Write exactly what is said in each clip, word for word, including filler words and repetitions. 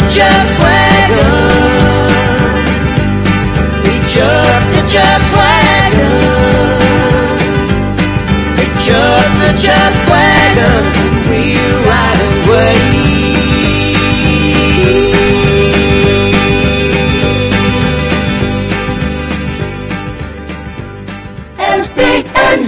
chuck wagon. We chuck the chuck wagon. We chuck the chuck wagon. We ride away. L P N.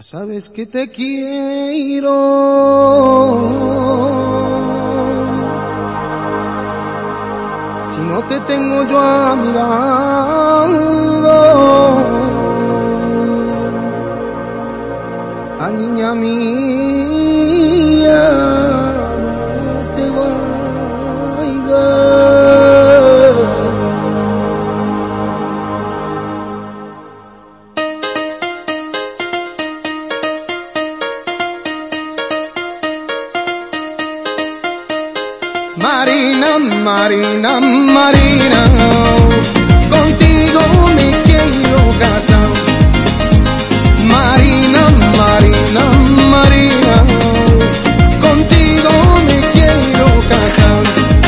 Sabes que te quiero, si no te tengo yo a mi lado, a niña mía, no te vayas. Marina, Marina, Marina, contigo me quiero casar. Marina, Marina, Marina, contigo me quiero casar.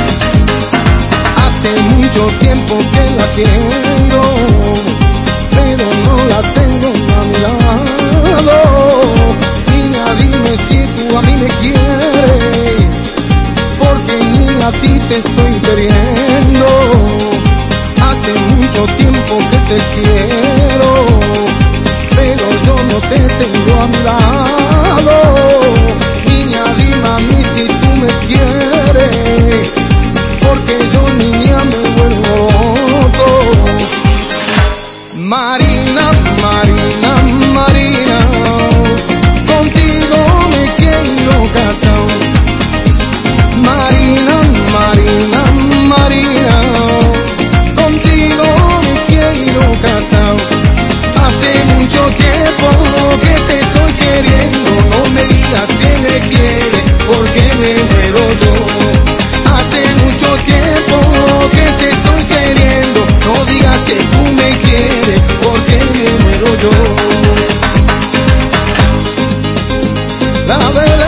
Hace mucho tiempo que la quiero, pero no la tengo a mi lado. Niña, dime si tú a mí me quieres, porque ni a ti te estoy queriendo. Hace mucho tiempo que te quiero, pero yo no te tengo a mi lado. Niña, dime a mí si tú me quieres, porque yo niña me vuelvo loco. Marina, Marina, Marina, contigo me quiero casar. Marina, Marina, Marina, contigo me quiero casar. Hace mucho tiempo que te estoy queriendo, no me digas que me quieres, porque me muero yo. Hace mucho tiempo que te estoy queriendo, no digas que tú me quieres, porque me muero yo. La verdad,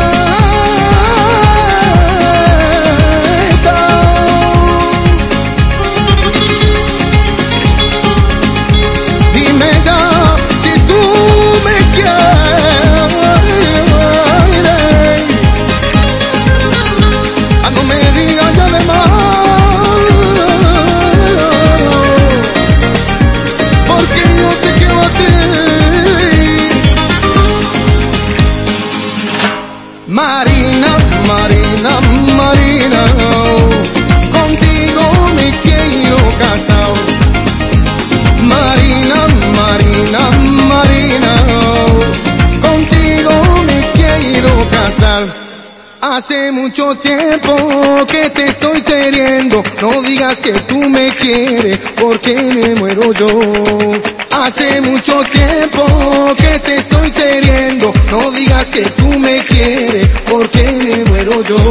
Marina, Marina, Marina, contigo me quiero casar. Marina, Marina, Marina, contigo me quiero casar. Hace mucho tiempo que te estoy queriendo, no digas que tú me quieres, porque me muero yo. Hace mucho tiempo que te estoy queriendo, no digas que tú me quieres, porque me muero yo.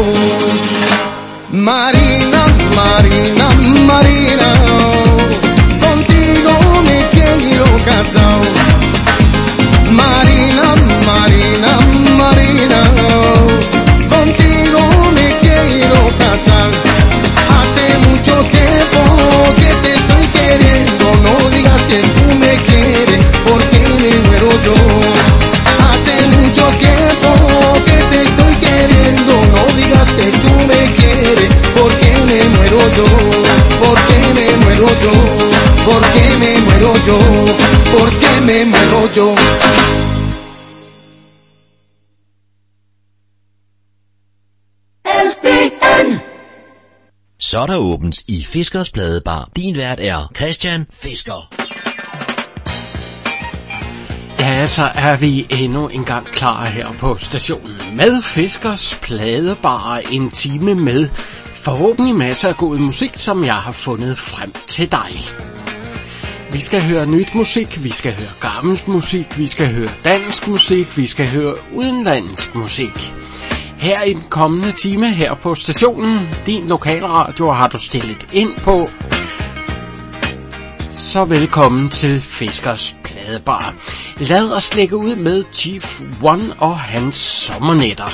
Marina, Marina, Marina, contigo me quiero casar. Marina, Marina, Marina, contigo me quiero casar. Hace mucho tiempo que te estoy queriendo, no digas que tú me quieres, porque me muero yo. Hace mucho tiempo que te estoy queriendo, no digas que tú me quieres, porque me muero yo, porque me muero yo, porque me muero yo, porque me muero yo. Så er der åbent i Fiskers Pladebar. Din vært er Christian Fisker. Ja, så er vi endnu en gang klar her på stationen med Fiskers Pladebar. En time med forhåbentlig masser af god musik, som jeg har fundet frem til dig. Vi skal høre nyt musik, vi skal høre gammelt musik, vi skal høre dansk musik, vi skal høre udenlandsk musik. Her i den kommende time her på stationen, din lokalradio har du stillet ind på. Så velkommen til Fiskers Pladebar. Lad os lægge ud med Chief One og hans sommernetter.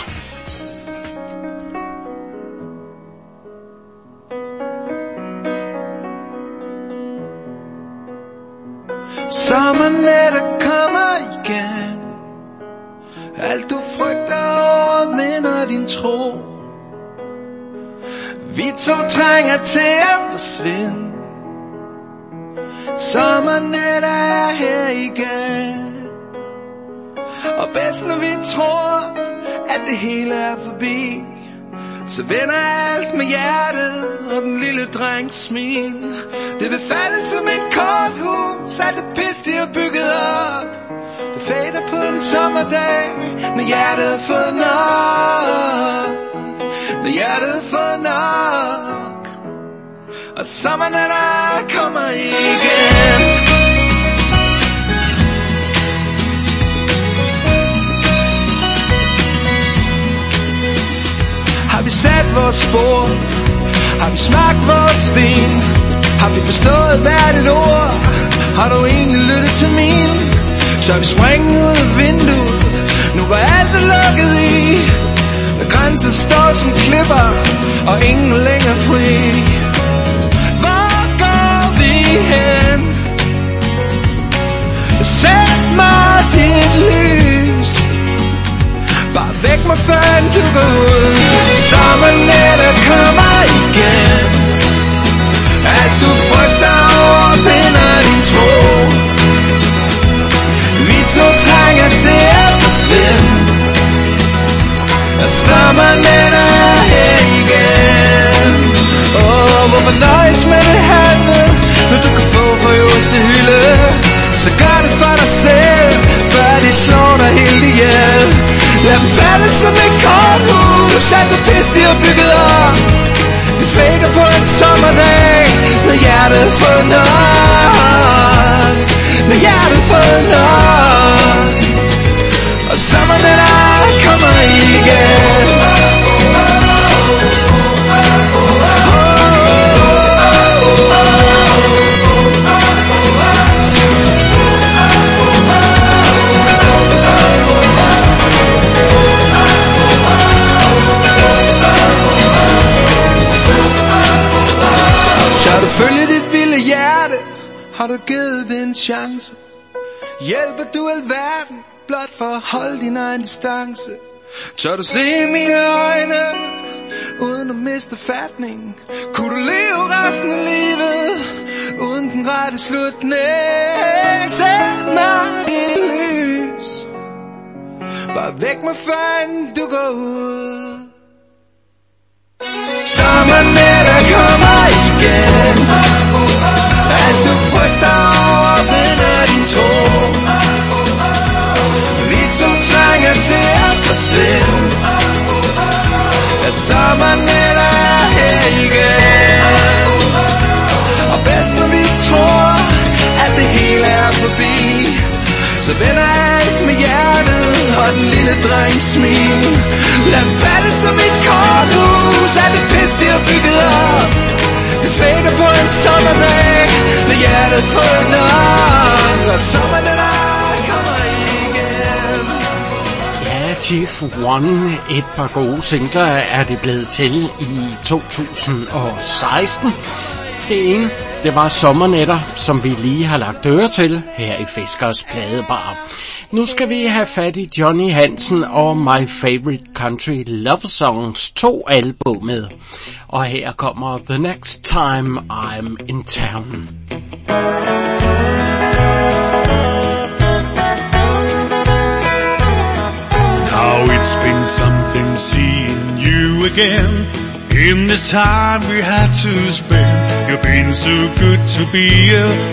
Sommernetter kommer igen. Alt du frygter overvinder din tro. Vi to trænger til at forsvinde. Sommernetter er her igen. Og bedst når vi tror, at det hele er forbi, så vender alt med hjertet og den lille drengs smil. Det vil falde som et korthus, alt det pis de har bygget op. Det fader på en sommerdag, når hjertet er fået nok. Når hjertet er fået nok, og sommernatter kommer igen. Har vi sat vores spor? Har vi smagt vores vin? Har vi forstået hvert et ord? Har du egentlig lyttet til min? Tør vi springe ud af vinduet, nu var alt er lukket i? Når grænser står som klipper, og ingen længere fri. Hvor går vi hen? Sæt mig dit lys, bare væk mig før du går ud. Sommernætter kommer igen, alt du frygter overvinder din tro. Vi to trænger til at forsvinde, og sommernætter er her igen. Åh, oh, hvorfor nøjes med det halve, når du kan få på øverste hylde? Så gør det for dig selv, før de slår dig helt ihjel. Lad dem falde som et korthus, alt det pis de har bygget op. Det fader på en sommerdag, når hjertet er fået nok. Når hjertet er fået nok, og sommernatter kommer igen. Tør du følge dit vilde hjerte? Har du givet det en chance? Hjælper du alverden blot for at holde din egen distance? Tør du se i mine øjne uden at miste fatning? Kunne du leve resten af livet uden den rette slutning? Sæt mig i lys, bare væk mig før du går ud. Sommernætter kommer igen, alt du frygter overvinder din tro. Vi to trænger til at forsvinde, ja, sommernætter er her igen. Og bedst når vi tror, at det hele er forbi, så vender alt med hjertet og den lille drengs smil. Lad dem falde som et korthus, alt det pis de har bygget op. Det fader på en sommerdag, når hjertet får nok, og sommernatter kommer igen. Ja, Chief One, et par gode singler er det blevet til i to tusind og seksten. Det ene, det var Sommernatter, som vi lige har lagt øre til her i Fiskers Pladebar. Nu skal vi have fat i Johnny Hansen og My Favorite Country Love Songs to albumet. Og her kommer The Next Time I'm in Town. Now it's been something seeing you again. In this time we had to spend, you've been so good to be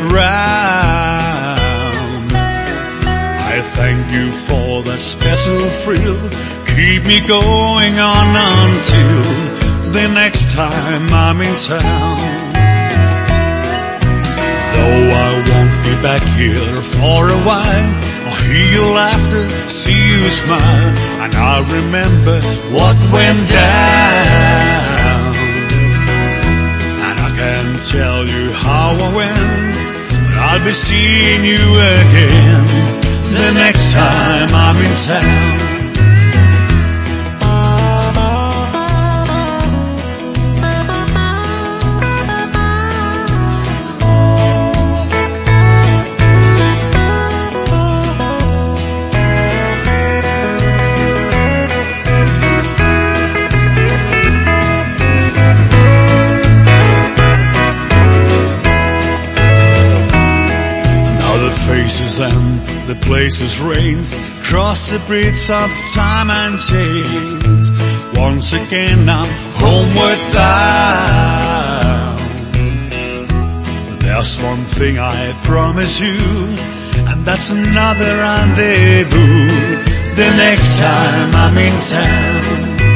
around. I thank you for that special thrill. Keep me going on until the next time I'm in town. Though I won't be back here for a while, I'll hear your laughter, see you smile, and I'll remember what went down. And I can't tell you how I went, but I'll be seeing you again the next time I'm in town. And the the places reigns, cross the bridge of time and change. Once again I'm homeward bound. There's one thing I promise you, and that's another rendezvous the next time I'm in town.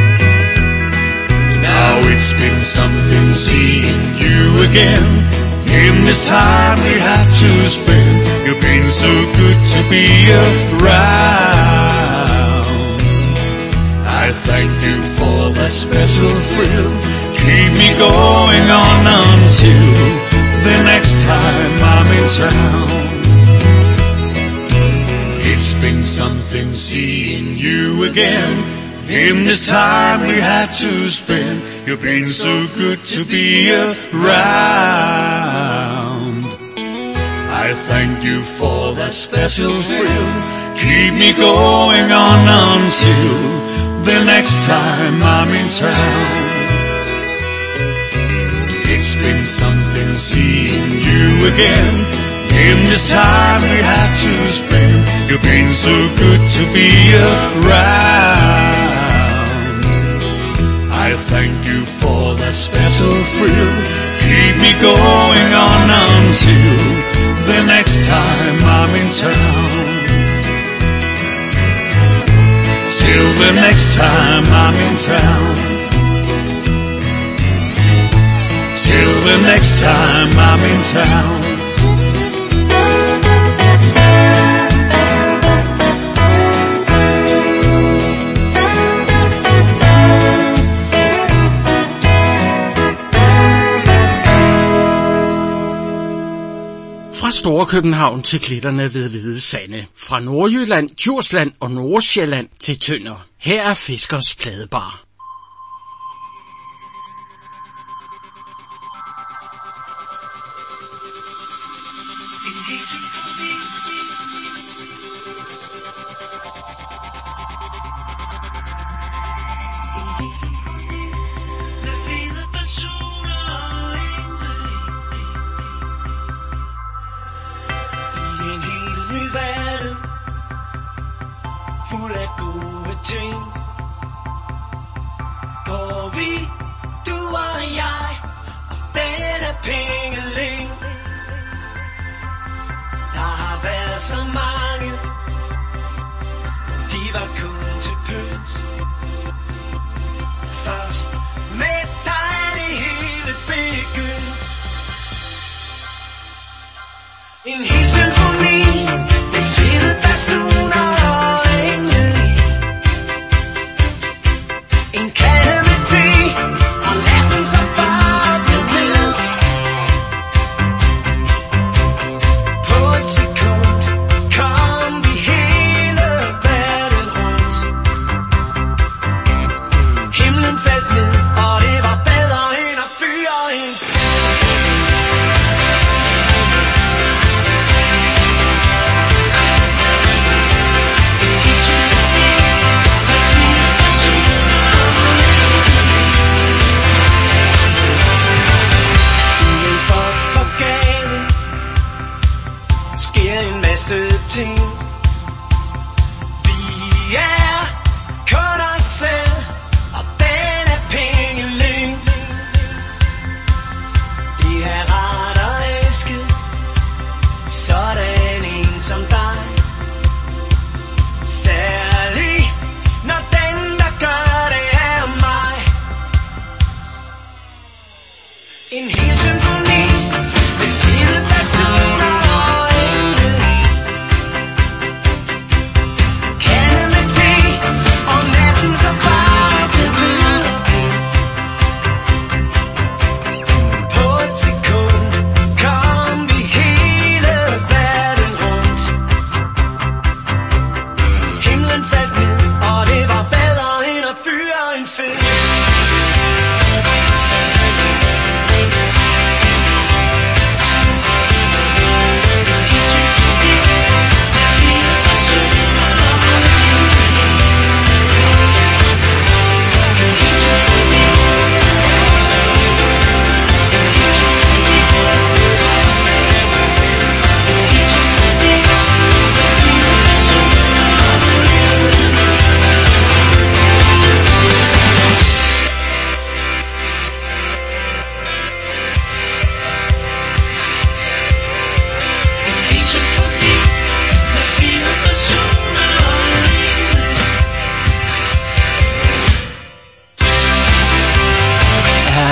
Now it's been something seeing you again. In this time we had to spend, you've been so good to be around. I thank you for that special thrill. Keep me going on until the next time I'm in town. It's been something seeing you again. In this time we had to spend, you've been so good to be around. I thank you for that special thrill. Keep me going on until the next time I'm in town. It's been something seeing you again. In this time we had to spend, you've been so good to be around. I thank you for that special thrill. Keep me going on until the next time I'm in town. Till the next time I'm in town. Till the next time I'm in town. Fra Store København til klitterne ved Hvide Sande. Fra Nordjylland, Djursland og Nordsjælland til Tønder. Her er Fiskers Pladebar.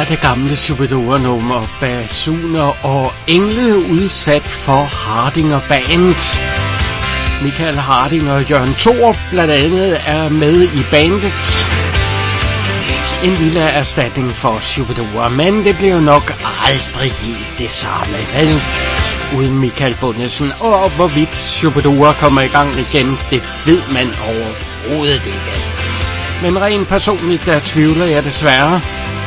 det gamle Superdure-nummer, basuner og engle udsat for Hardinger Band. Michael Harding og Jørgen Thorup blandt andet er med i bandet. En lille erstatning for Superdure, men det bliver nok aldrig helt det samme, vel? Uden Michael Bundesen, og hvorvidt Superdure kommer i gang igen, det ved man overhovedet ikke. Men rent personligt, der tvivler jeg desværre.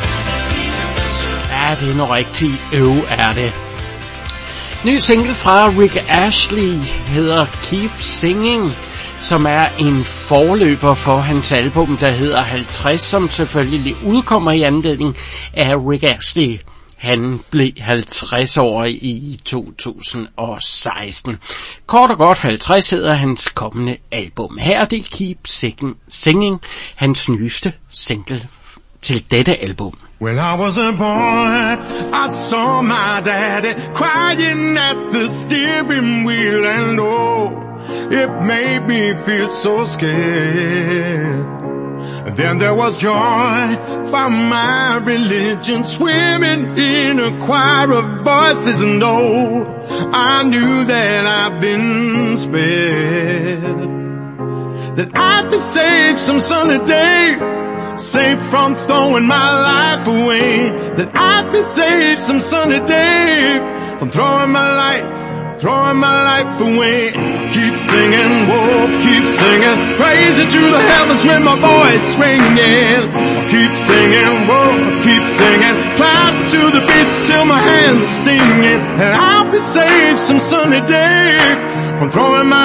Ja, det er noget rigtigt øv, er det. Ny single fra Rick Astley hedder Keep Singing, som er en forløber for hans album, der hedder halvtreds, som selvfølgelig udkommer i anledning af Rick Astley. Han blev halvtreds år i to tusind og seksten. Kort og godt halvtreds hedder hans kommende album. Her er det Keep Singing, hans nyeste single til dette album. When I was a boy, I saw my daddy crying at the steering wheel, and oh, it made me feel so scared. And then there was joy from my religion swimming in a choir of voices, and oh, I knew that I'd been spared, that I'd be saved some sunny day, saved from throwing my life away, that I'd be saved some sunny day from throwing my life, throwing my life away. Keep singing, whoa, keep singing, praise it to the heavens with my voice ringing. Keep singing, whoa, keep singing, clap to the beat till my hands stinging, and I'll be saved some sunny day from throwing my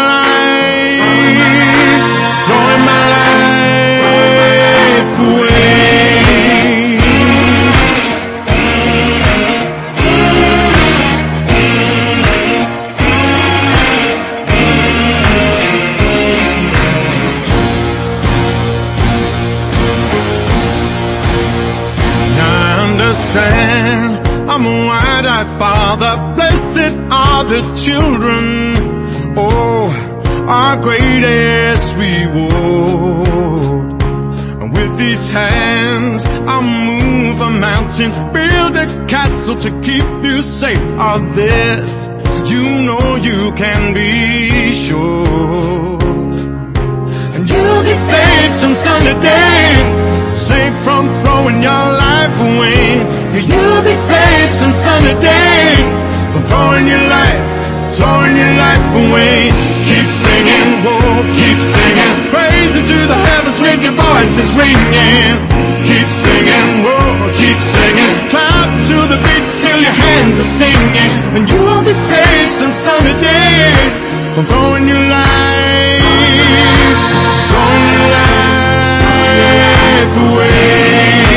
life, throwing my life away. I'm a wide-eyed father, blessed are the children, oh, our greatest reward. And with these hands I'll move a mountain, build a castle to keep you safe. Of this you know you can be sure. And you'll be saved some sunny day, saved from throwing your life away. You'll be saved some sunny day from throwing your life, throwing your life away. Keep singing, whoa, keep singing, praise it to the heavens with your voices ringing. Keep singing, whoa, keep singing, clap to the beat till your hands are stinging, and you'll be saved some sunny day from throwing your life, throwing your life away.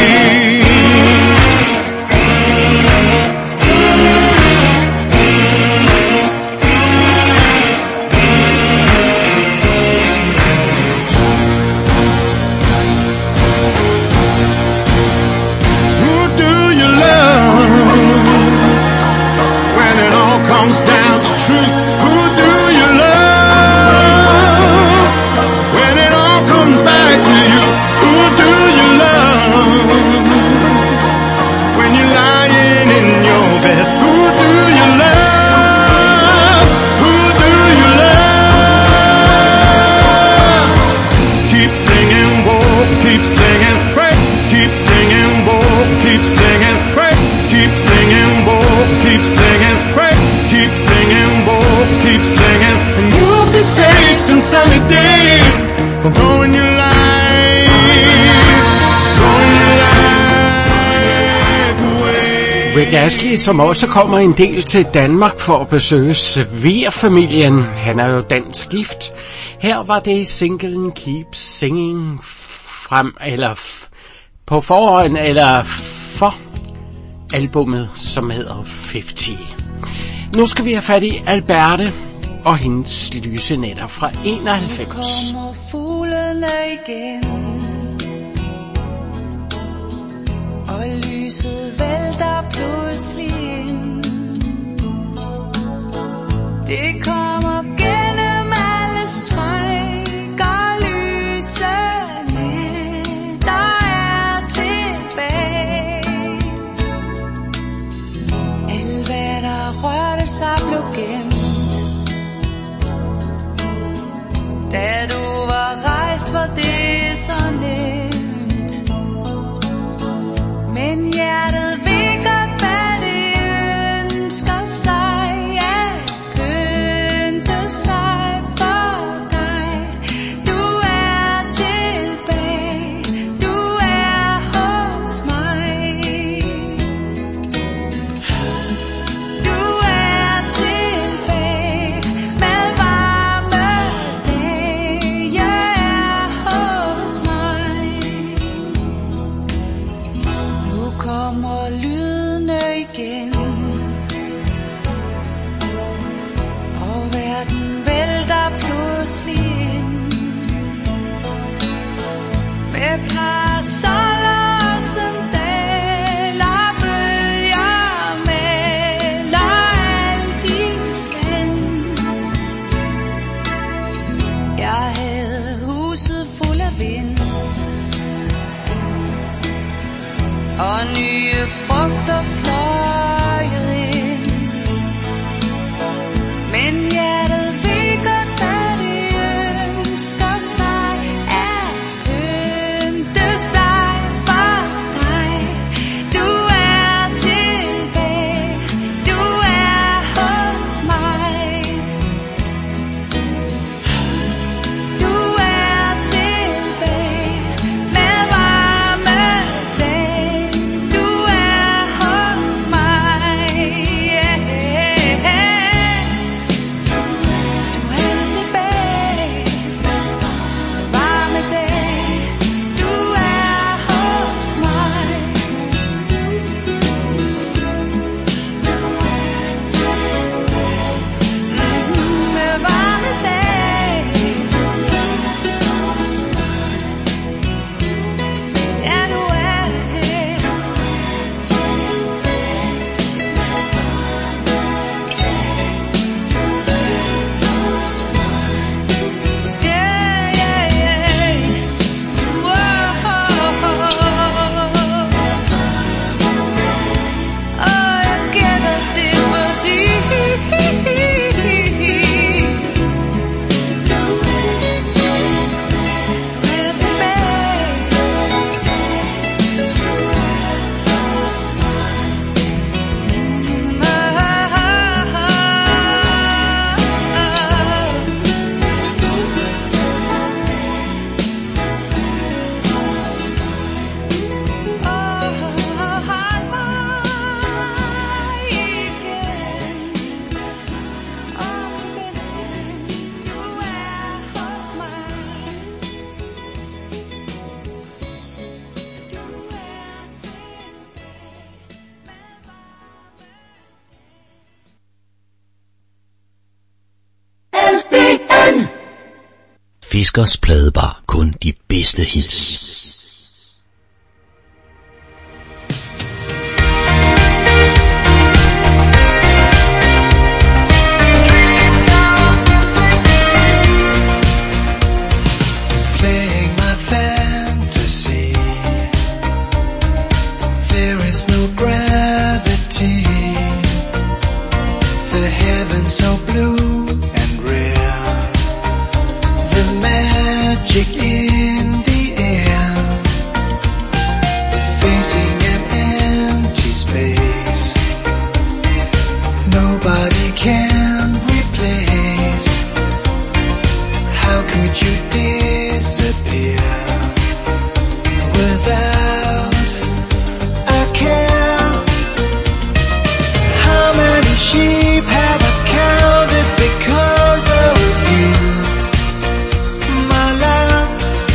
Rick Astley, som også kommer en del til Danmark for at besøge svigerfamilien. Han er jo dansk gift. Her var det singlen Keep Singing frem, eller f- på forhånd, eller for albummet, som hedder halvtreds. Nu skal vi have fat i Alberte og hendes lyse nætter fra enoghalvfems. Kommer fuglene igen, og lyset vælter pludselig ind. Det kommer gennem alle sprækker, lyse nætter er tilbage. gemt. Da du var rejst, var det så nemt. Men hjertet ved godt, hvad det ønsker sig. At pynte sig for dig. Du er tilbage. Du er hos mig. Du er tilbage med varme dage. Jeg er hos mig. Nu kommer lydene igen, og verden vælter pludselig ind. Med parasoller og sandaler, bølger melder alt i sand. Jeg havde huset fuld af vind, og nye frugter fløjet ind. Men hjertet ved godt, hvad det ønsker sig. At pynte sig for dig. Du er tilbage. Du er hos mig. Du er tilbage med varme dage. Du er hos mig. Du er tilbage med varme dage. Du er hos mig. Mhm, med varme dage. Ja, du er her. Yeah, yeah, yeah. Whoa. Oh, jeg gætter det fordi du er tilbage. Fiskers Pladebar. Kun de bedste hits. Playing my fantasy. There is no gravity. The heavens so blue and rare. The magic in the air. Facing an empty space. Nobody can replace. How could you disappear without a care? How many sheep have I counted because of you, my love?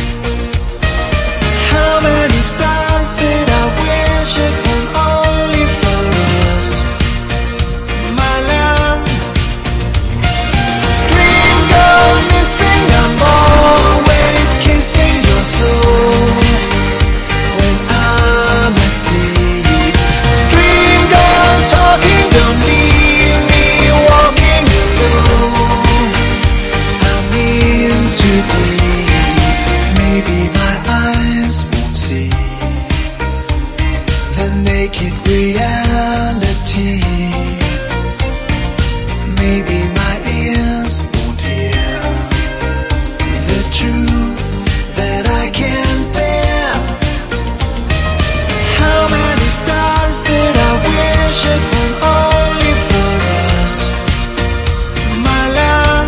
How many stars did I wish upon only for us, my love? Dream go missing, I'm always kissing your soul when I'm asleep. Dream go talking, don't leave me walking alone. I'm in too deep. Maybe my eyes won't see the naked reality. maybe my ears won't hear the truth that I can bear. How many stars did I wish upon only for us, my love?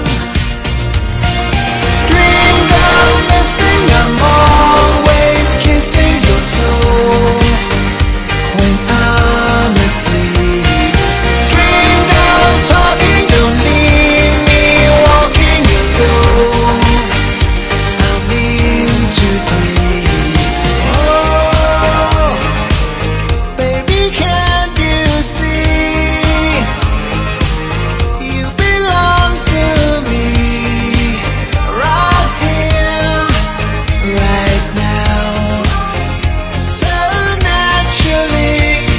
Dreamed of missing, I'm always kissing your soul when I'm asleep. Dreamed of talking, don't leave me walking alone. I'm in too deep. Oh, baby, can't you see? You belong to me right here, right now, so naturally.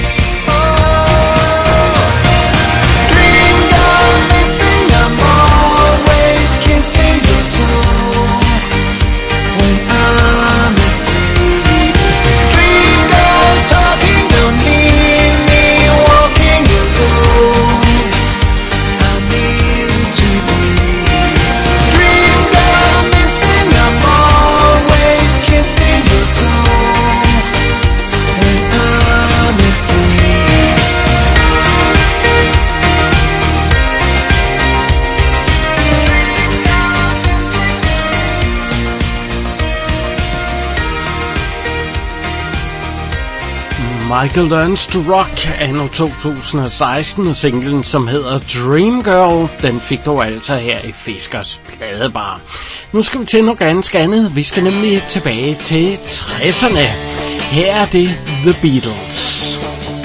Oh, dreamed of missing, I'm always kissing your soul when I'm asleep. Dreamed of talking, don't leave me walking alone. I'm in too deep. Dreamed of missing, I'm always kissing your soul when I'm asleep. Michael Learns to Rock anno to tusind og seksten, og singlen, som hedder Dream Girl, den fik du altså her i Fiskers Pladebar. Nu skal vi til noget ganske andet. Vi skal nemlig tilbage til tresserne. Her er det The Beatles.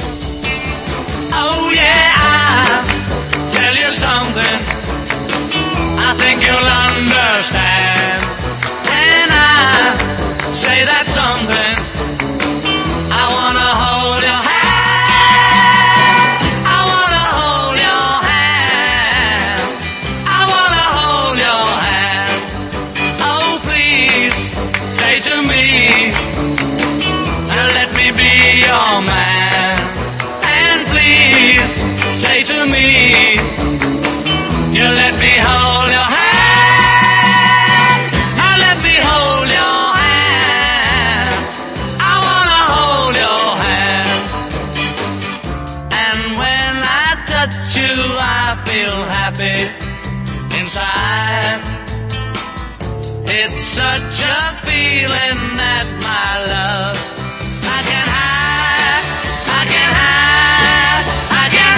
Oh yeah, I'll tell you something I think you'll understand. And I say that something, I wanna hold your hand. I wanna hold your hand. I wanna hold your hand. Oh, please say to me, let me be your man. And please say to me, you let me hold your hand. Now let me hold your hand. I wanna hold your hand. And when I touch you, I feel happy inside. It's such a feeling that my love I can hide, I can hide, I can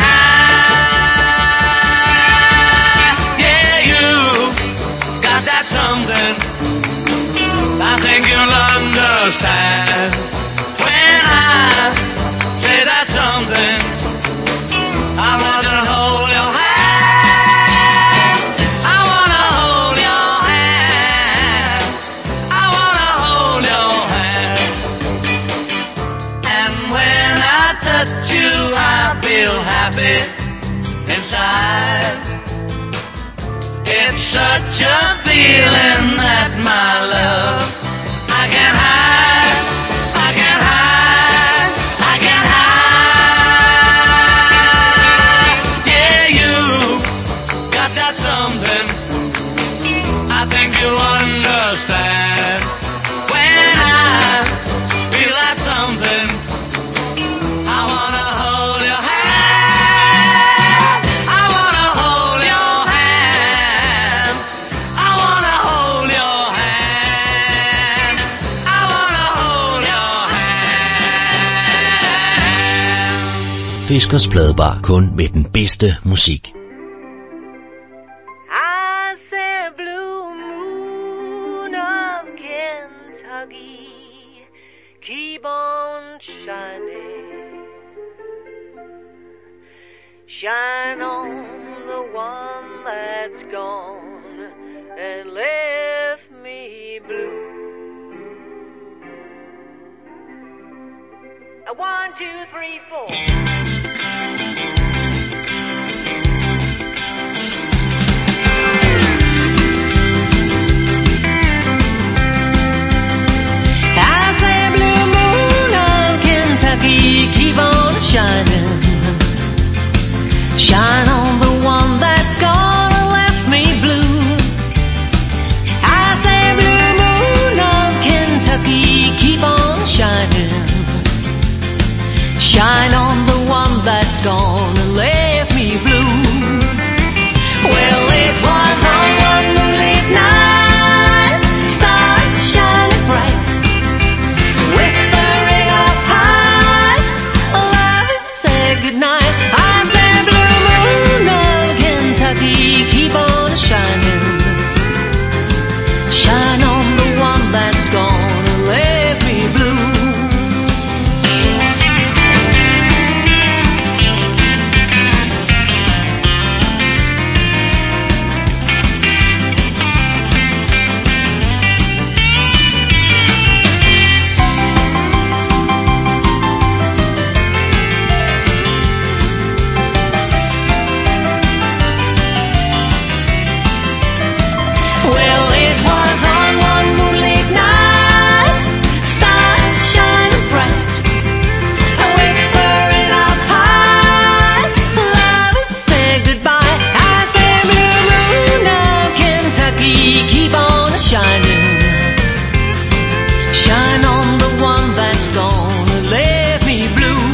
hide. Yeah, you got that something I think you'll understand. When I say that something, I wanna hold your hand. I wanna hold your hand. I wanna hold your hand. And when I touch you, I feel happy inside. It's such a feeling that my love I can hide, I can hide, I can hide. Yeah, you got that something I think you understand. When I feel that something, I wanna hold your hand. I wanna hold your hand. I wanna hold your hand. I wanna hold your hand. Fiskers Pladebar, kun med den bedste musik. I said, blue moon of Kentucky, keep on shining. Shine on the one that's gone and left me blue. A one, two, three, four. keep on shining. Shine on the one that's gone. shine on the one that's gone and left me blue. Well, it was on one moonlit night, stars shining bright, whispering up high, love is said goodnight. I said, blue moon of Kentucky, keep on shining, shine on the one that's gone and left me blue. Keep on shining, shine on the one that's gone and left me blue.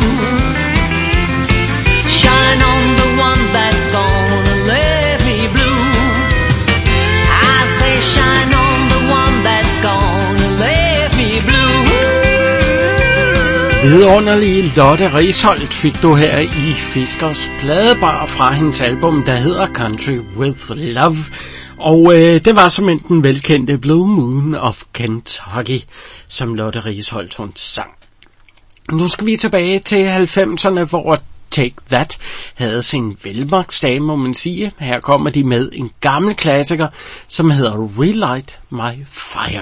Shine on the one that's gone and left me blue. I say shine on the one that's gone and left me blue. Vidunderlige Lotte Risholt fik du her i Fiskers Pladebar fra hendes album, der hedder Country with Love. Og øh, det var som den velkendte Blue Moon of Kentucky, som Lotte Risholt hun sang. Nu skal vi tilbage til halvfemserne, hvor Take That havde sin velmagtsdage, må man sige. Her kommer de med en gammel klassiker, som hedder Relight My Fire.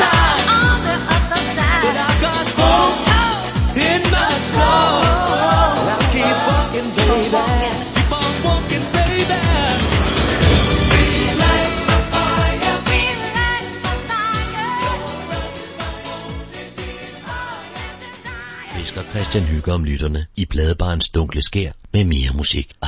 But I've got hope in my soul. Christian hygger om lytterne i Pladebarens dunkle skær med mere musik. Ah.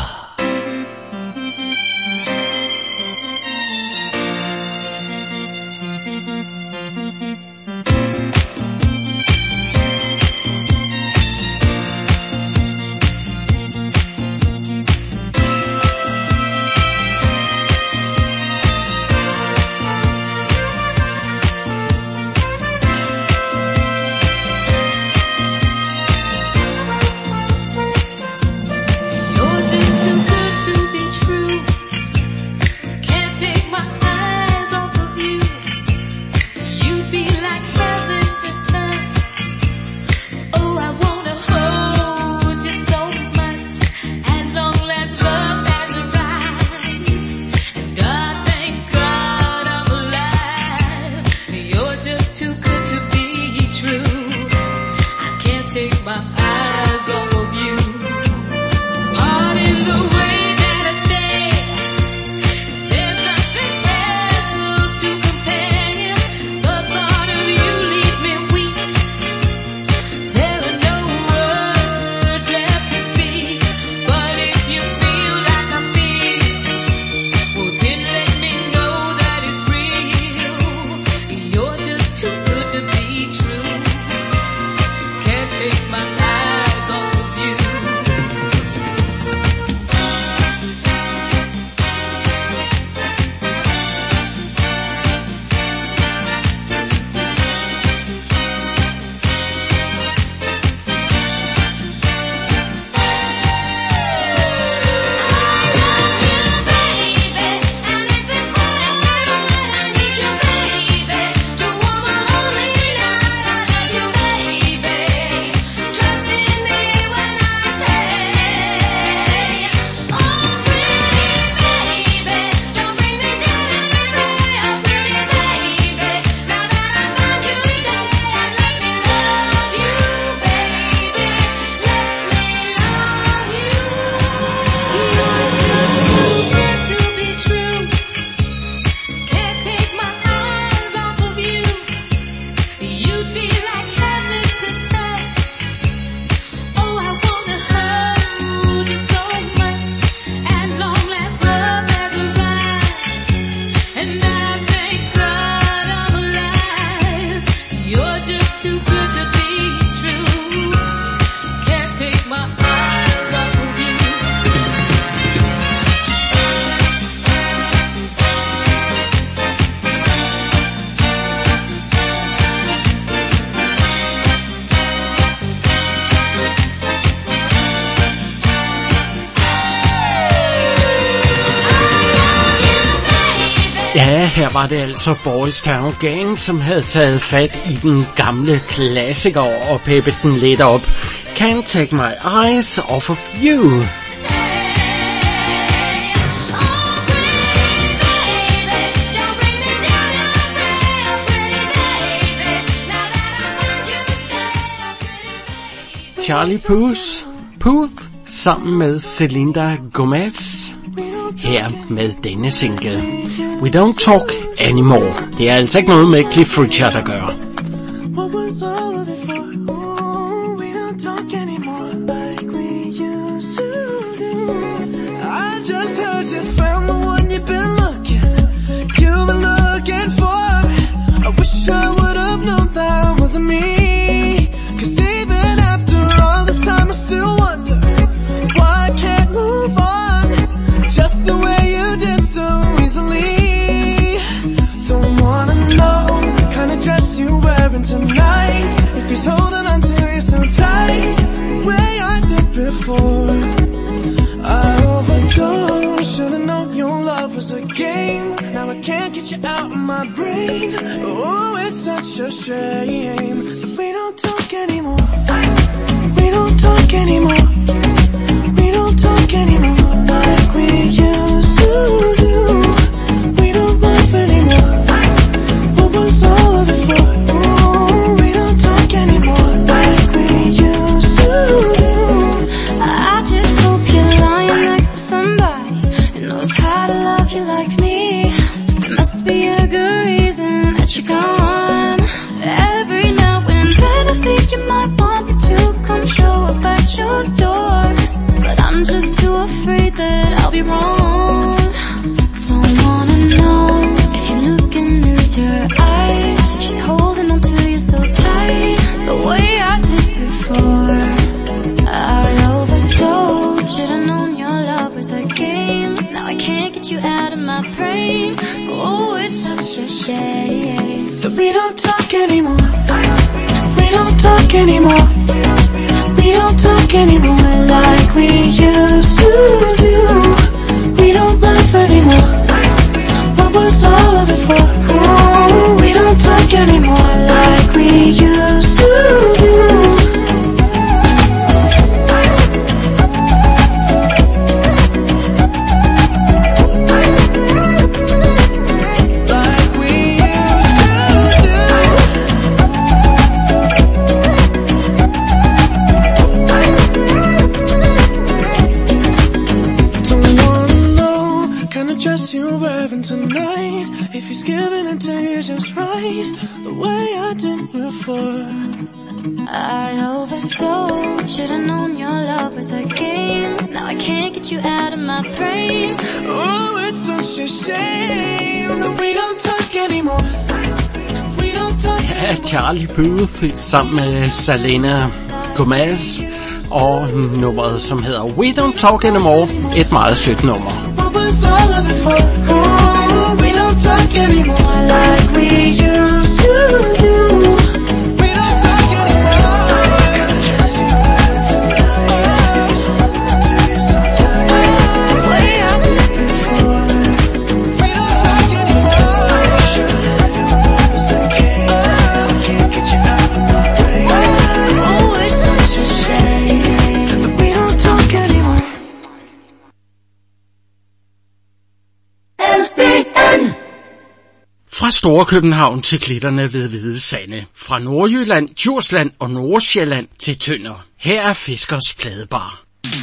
Ja, her var det altså Boys Town Gang, som havde taget fat i den gamle klassiker og peppet den lidt op. Can't Take My Eyes Off of You. Charlie Puth, Puth sammen med Selena Gomez. Her med denne single. We Don't Talk Anymore. Det er altså ikke noget med Cliff Richard at gøre. Tonight, if he's holding on to you so tight, the way I did before, I overdosed. Should've known your love was a game. Now I can't get you out of my brain. Oh, it's such a shame that we don't talk anymore. We don't talk anymore. We don't talk anymore like we used to do. We don't laugh anymore. What was all of it for? You're gone. Every now and then I think you might I'm just too afraid that I'll be wrong. Don't wanna know if you're looking into her eyes, if she's holding on to you so tight, the way I did before. I overdosed, should've known your love was a game. Now I can't get you out of my brain. Oh, it's such a shame that we don't talk anymore. We don't talk anymore. We don't talk anymore like we used to do. We don't laugh anymore. What was all of it for? Oh, we don't talk anymore like we used to do. The way I did before. I overdosed, should've known your love was a game. Now I can't get you out of my brain. Oh, it's such a shame that we don't talk anymore. We don't talk anymore. Ja, Charlie Puth sammen med Selena Gomez og nummeret, som hedder We Don't Talk Anymore. Et meget sødt nummer. What was all of it for? Oh, we don't talk anymore like we used to do. We don't talk anymore. The way I did before. We don't talk anymore. Can't get you out of my brain. Oh, it's such a shame that we don't talk anymore. Fra Store København til klitterne ved Hvide Sande. Fra Nordjylland, Djursland og Nordsjælland til Tønder. Her er Fiskers Pladebar.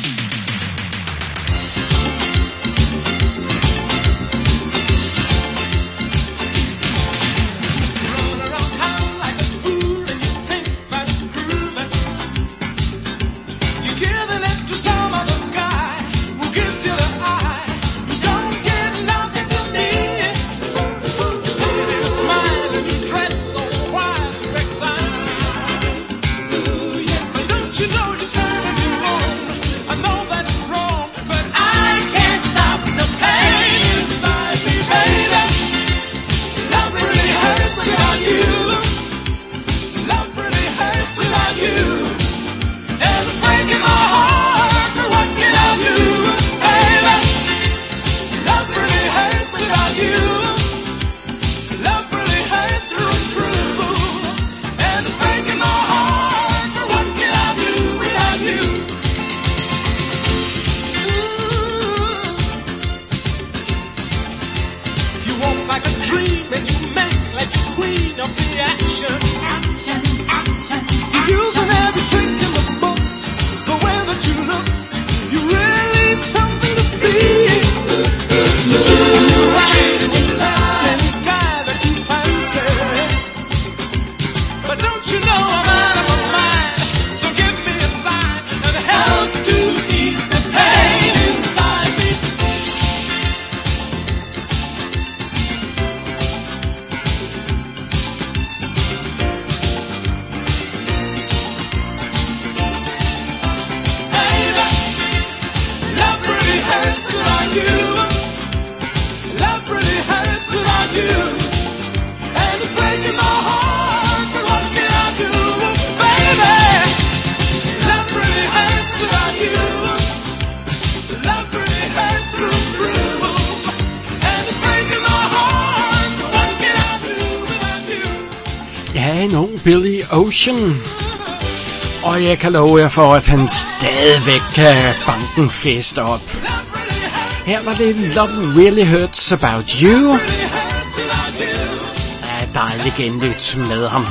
Billy Ocean. Og jeg kan love jer for, at han stadigvæk kan banke en fest op. Her var det Love Really Hurts About You. Ja, dejligt genlyt med ham.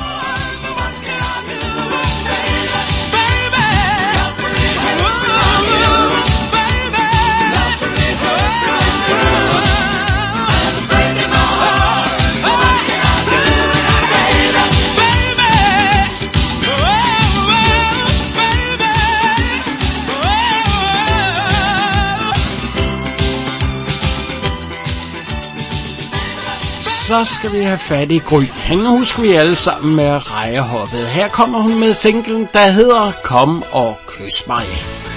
så skal vi have fat i Gry. Hende husker vi alle sammen med Rejehoppet. Her kommer hun med singlen, der hedder Kom og kys mig.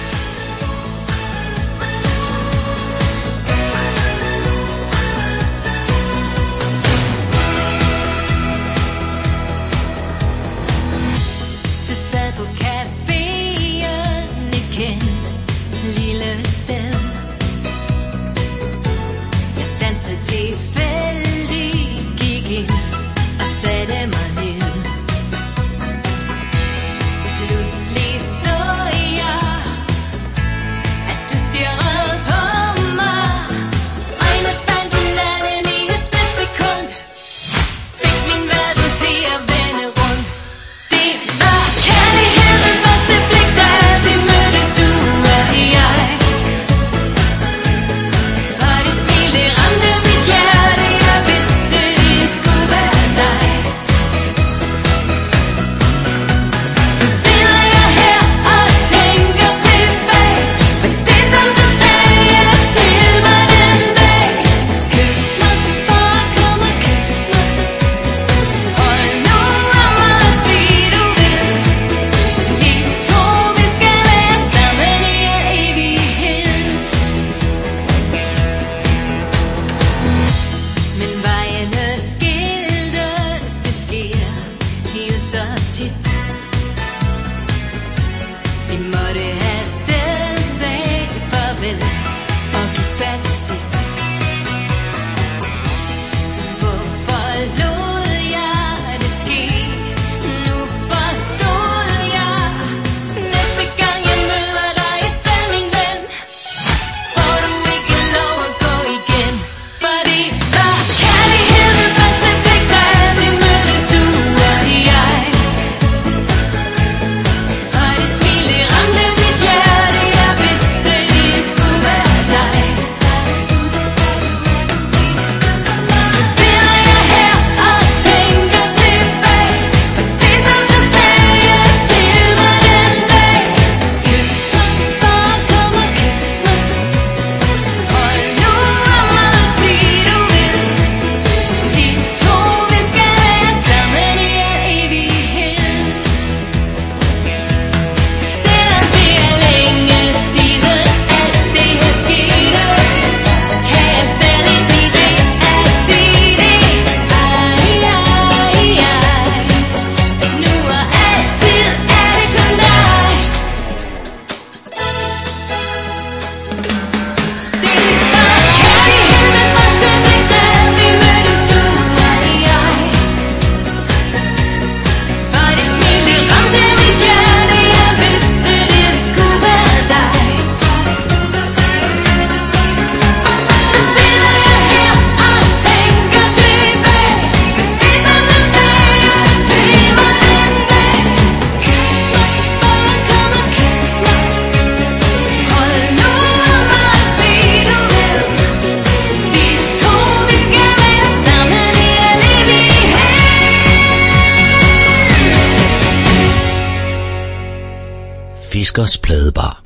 Fiskers Pladebar.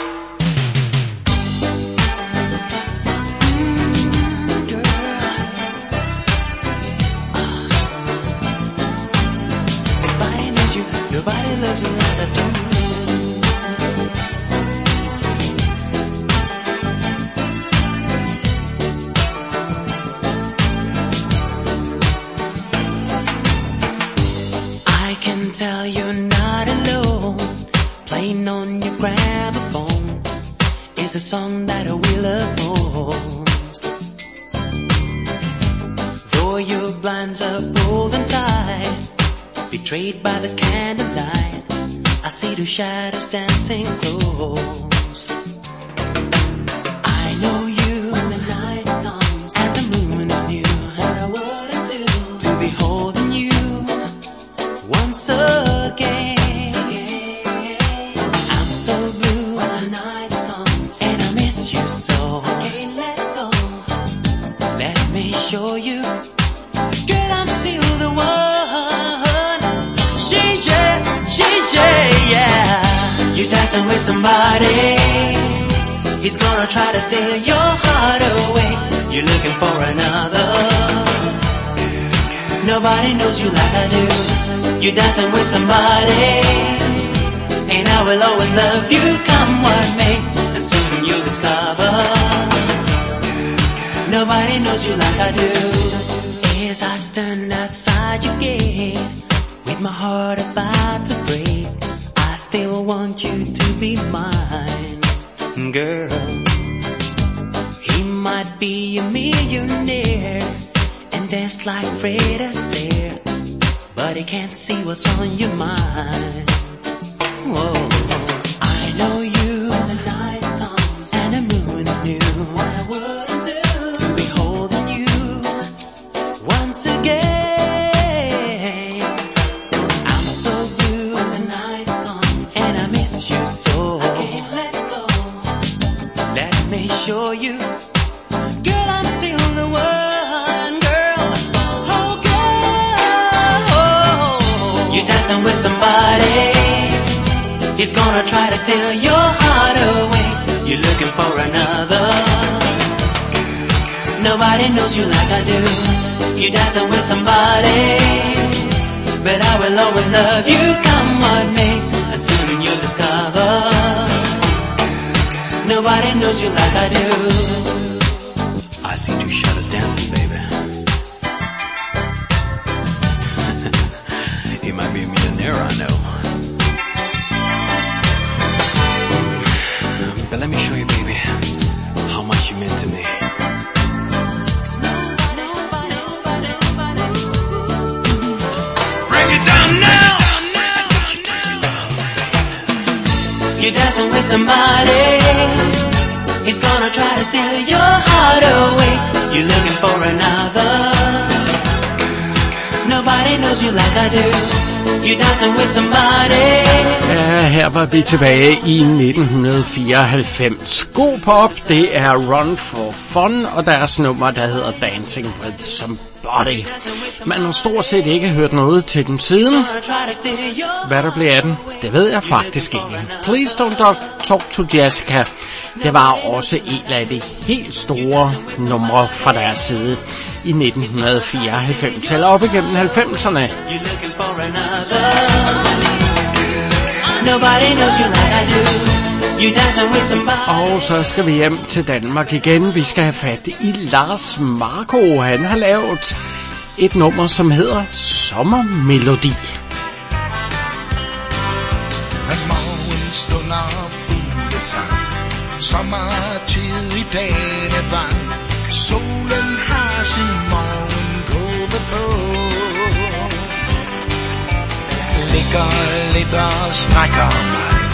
Betrayed by the candlelight, I see two shadows dancing close. I know you when the night comes and the moon is new. What I wouldn't do to be holding you once again. I'm so blue when the night comes and I miss you so. I can't let go. Let me show you, girl, I'm still the one. You're dancing with somebody, he's gonna try to steal your heart away. You're looking for another, Nobody knows you like I do. You're dancing with somebody, and I will always love you, come what may. And soon you'll discover nobody knows you like I do. As I stand outside your gate, with my heart about to break, I still want you to be mine, girl. He might be a millionaire and dance like Fred Astaire, but he can't see what's on your mind. Whoa. I know you when the night comes and the moon is new. What I wouldn't do to be holding you once again. I'm so blue when the night comes and I miss you so. I can't let go. Let me show you, girl, I'm still the one, girl. Oh, girl. You're dancing with somebody, he's gonna try to steal your heart away. You're looking for another. Nobody knows you like I do. You're dancing with somebody, but I will always love you, come what may. And soon you'll discover nobody knows you like I do. I see two shadows dancing, baby. He might be a millionaire, I know. But let me show you, baby, how much you meant to me. Break it down now. You're dancing with somebody, he's gonna try to steal your heart away. You're looking for another. Nobody knows you like I do. You're dancing with somebody. Ja, her var vi tilbage i nitten fireoghalvfems. God pop, det er Run for Fun, og deres nummer, der hedder Dancing with Somebody. Man har stort set ikke hørt noget til den siden. Hvad der blev af den, det ved jeg faktisk ikke. Please Don't Talk to Jessica, det var også en af de helt store numre fra deres side i nitten fireoghalvfems, eller op igennem halvfemserne. Og så skal vi hjem til Danmark igen. Vi skal have fat i Lars Marco. Han har lavet et nummer, som hedder Sommermelodi. At morgenstunder fuglesang, sommertid i Danevang, solen har sin morgenkåbe på, ligger lidt og strækker mig